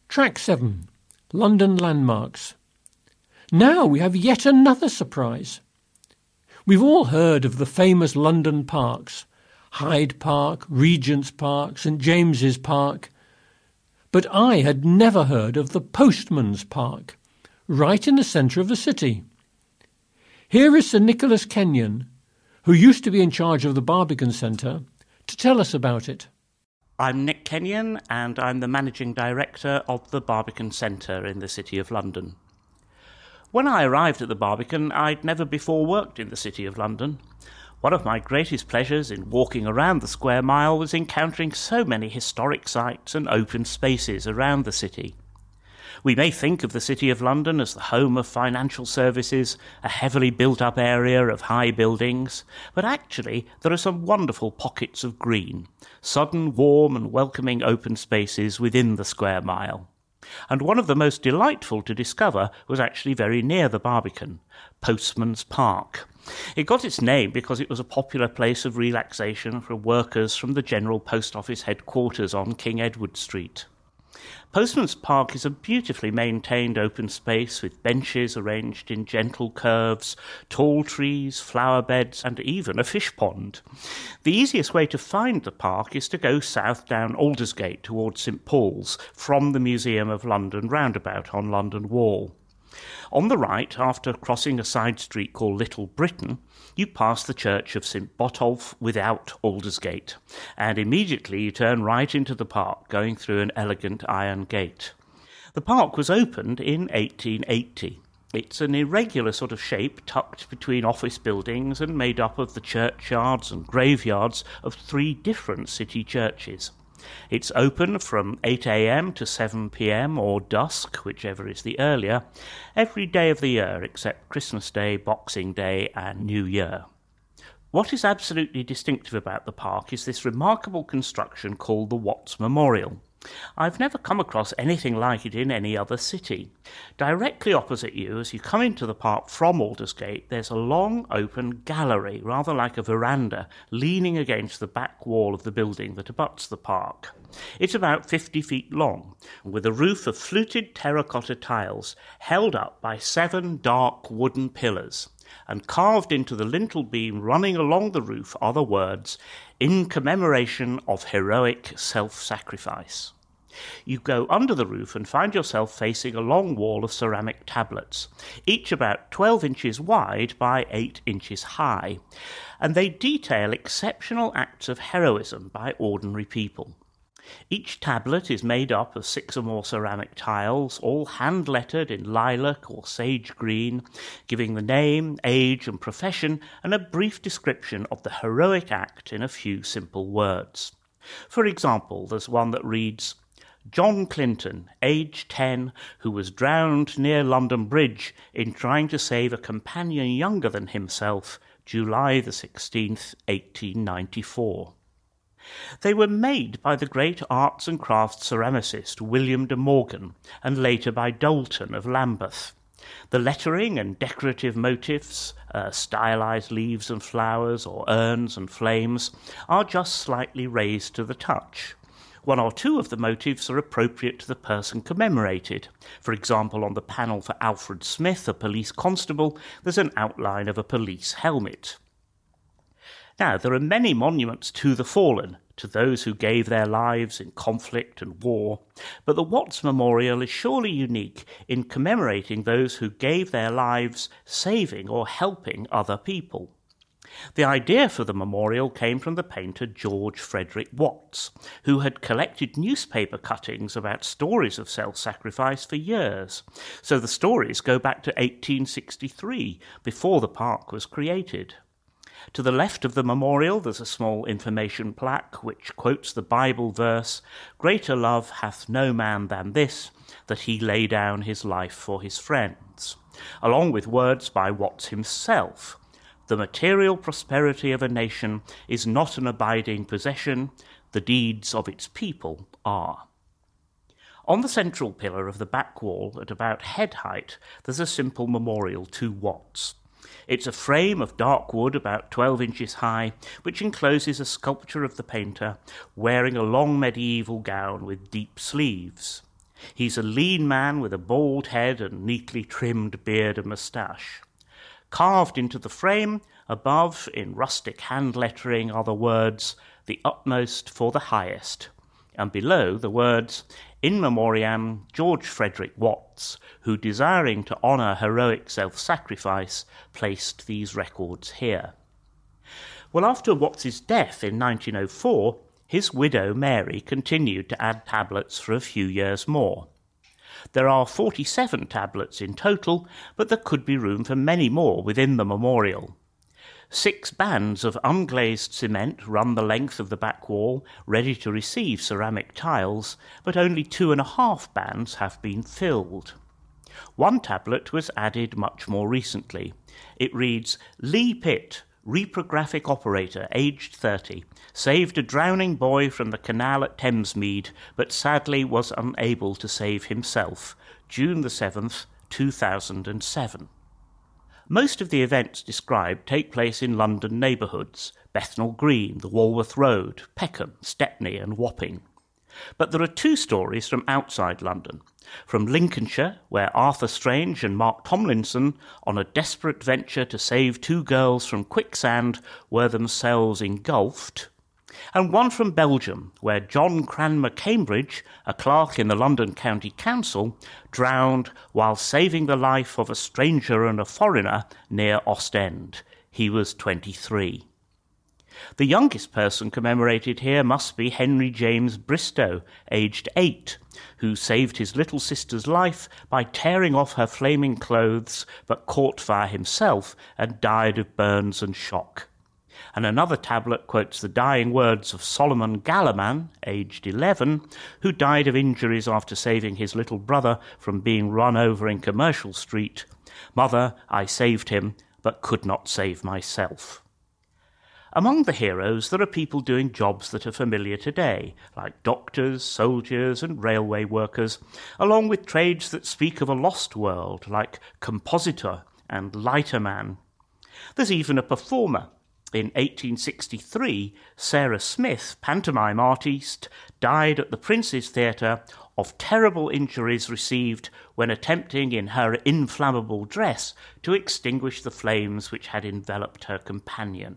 Track 7. London Landmarks. Now we have yet another surprise. We've all heard of the famous London parks, Hyde Park, Regent's Park, St James's Park, but I had never heard of the Postman's Park, right in the centre of the city. Here is Sir Nicholas Kenyon, who used to be in charge of the Barbican Centre, to tell us about it. I'm Nick Kenyon, and I'm the Managing Director of the Barbican Centre in the City of London. When I arrived at the Barbican, I'd never before worked in the City of London. One of my greatest pleasures in walking around the square mile was encountering so many historic sites and open spaces around the city. We may think of the City of London as the home of financial services, a heavily built-up area of high buildings, but actually there are some wonderful pockets of green, sudden, warm and welcoming open spaces within the square mile. And one of the most delightful to discover was actually very near the Barbican, Postman's Park. It got its name because it was a popular place of relaxation for workers from the General Post Office headquarters on King Edward Street. Postman's Park is a beautifully maintained open space with benches arranged in gentle curves, tall trees, flower beds and even a fish pond. The easiest way to find the park is to go south down Aldersgate towards St Paul's from the Museum of London roundabout on London Wall. On the right, after crossing a side street called Little Britain, you pass the church of St Botolph without Aldersgate, and immediately you turn right into the park, going through an elegant iron gate. The park was opened in 1880. It's an irregular sort of shape tucked between office buildings and made up of the churchyards and graveyards of 3 different city churches. It's open from 8 a.m. to 7 p.m. or dusk, whichever is the earlier, every day of the year except Christmas Day, Boxing Day and New Year. What is absolutely distinctive about the park is this remarkable construction called the Watts Memorial. I've never come across anything like it in any other city. Directly opposite you, as you come into the park from Aldersgate, there's a long open gallery, rather like a veranda, leaning against the back wall of the building that abuts the park. It's about 50 feet long, with a roof of fluted terracotta tiles held up by 7 dark wooden pillars, and carved into the lintel beam running along the roof are the words, "In commemoration of heroic self-sacrifice." You go under the roof and find yourself facing a long wall of ceramic tablets, each about 12 inches wide by 8 inches high, and they detail exceptional acts of heroism by ordinary people. Each tablet is made up of 6 or more ceramic tiles, all hand-lettered in lilac or sage green, giving the name, age and profession and a brief description of the heroic act in a few simple words. For example, there's one that reads, "John Clinton, aged 10, who was drowned near London Bridge in trying to save a companion younger than himself, July the 16th, 1894. They were made by the great arts and crafts ceramicist William de Morgan, and later by Doulton of Lambeth. The lettering and decorative motifs, stylized leaves and flowers or urns and flames, are just slightly raised to the touch. 1 or 2 of the motifs are appropriate to the person commemorated. For example, on the panel for Alfred Smith, a police constable, there's an outline of a police helmet. Now, there are many monuments to the fallen, to those who gave their lives in conflict and war, but the Watts Memorial is surely unique in commemorating those who gave their lives saving or helping other people. The idea for the memorial came from the painter George Frederick Watts, who had collected newspaper cuttings about stories of self-sacrifice for years. So the stories go back to 1863, before the park was created. To the left of the memorial there's a small information plaque which quotes the Bible verse, "Greater love hath no man than this, that he lay down his life for his friends," along with words by Watts himself. "The material prosperity of a nation is not an abiding possession, the deeds of its people are." On the central pillar of the back wall, at about head height, there's a simple memorial to Watts. It's a frame of dark wood about 12 inches high, which encloses a sculpture of the painter wearing a long medieval gown with deep sleeves. He's a lean man with a bald head and neatly trimmed beard and moustache. Carved into the frame, above, in rustic hand lettering, are the words, "The utmost for the highest," and below the words, "In memoriam George Frederick Watts, who, desiring to honour heroic self-sacrifice, placed these records here." Well, after Watts's death in 1904, his widow Mary continued to add tablets for a few years more. There are 47 tablets in total, but there could be room for many more within the memorial. 6 bands of unglazed cement run the length of the back wall, ready to receive ceramic tiles, but only 2.5 bands have been filled. One tablet was added much more recently. It reads, "Lee Pitt, reprographic operator, aged 30, saved a drowning boy from the canal at Thamesmead, but sadly was unable to save himself. June the 7th, 2007. Most of the events described take place in London neighbourhoods, Bethnal Green, the Walworth Road, Peckham, Stepney and Wapping. But there are 2 stories from outside London. From Lincolnshire, where Arthur Strange and Mark Tomlinson, on a desperate venture to save 2 girls from quicksand, were themselves engulfed. And one from Belgium, where John Cranmer Cambridge, a clerk in the London County Council, drowned while saving the life of a stranger and a foreigner near Ostend. He was 23. The youngest person commemorated here must be Henry James Bristow, aged 8, who saved his little sister's life by tearing off her flaming clothes, but caught fire himself and died of burns and shock. And another tablet quotes the dying words of Solomon Gallaman, aged 11, who died of injuries after saving his little brother from being run over in Commercial Street. "Mother, I saved him, but could not save myself." Among the heroes, there are people doing jobs that are familiar today, like doctors, soldiers, and railway workers, along with trades that speak of a lost world, like compositor and lighterman. There's even a performer. In 1863, Sarah Smith, pantomime artiste, died at the Prince's Theatre of terrible injuries received when attempting in her inflammable dress to extinguish the flames which had enveloped her companion.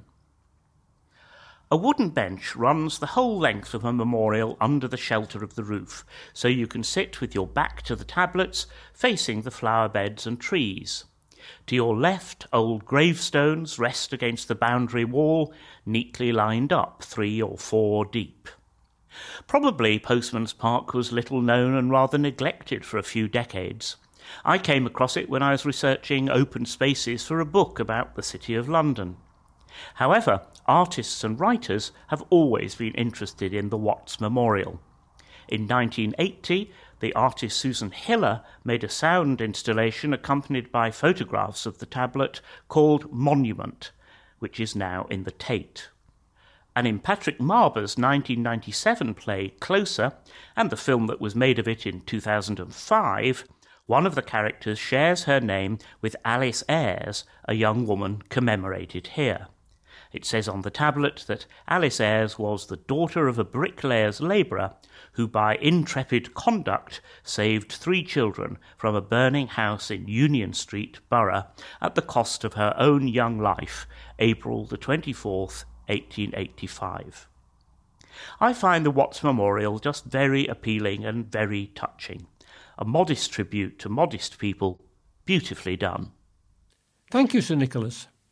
A wooden bench runs the whole length of a memorial under the shelter of the roof, so you can sit with your back to the tablets, facing the flower beds and trees. To your left, old gravestones rest against the boundary wall, neatly lined up 3 or 4 deep. Probably Postman's Park was little known and rather neglected for a few decades. I came across it when I was researching open spaces for a book about the City of London. However, artists and writers have always been interested in the Watts Memorial. In 1980, the artist Susan Hiller made a sound installation accompanied by photographs of the tablet called Monument, which is now in the Tate. And in Patrick Marber's 1997 play Closer, and the film that was made of it in 2005, one of the characters shares her name with Alice Ayres, a young woman commemorated here. It says on the tablet that Alice Ayres was the daughter of a bricklayer's labourer who by intrepid conduct saved 3 children from a burning house in Union Street, Borough, at the cost of her own young life, April the 24th, 1885. I find the Watts Memorial just very appealing and very touching. A modest tribute to modest people, beautifully done. Thank you, Sir Nicholas.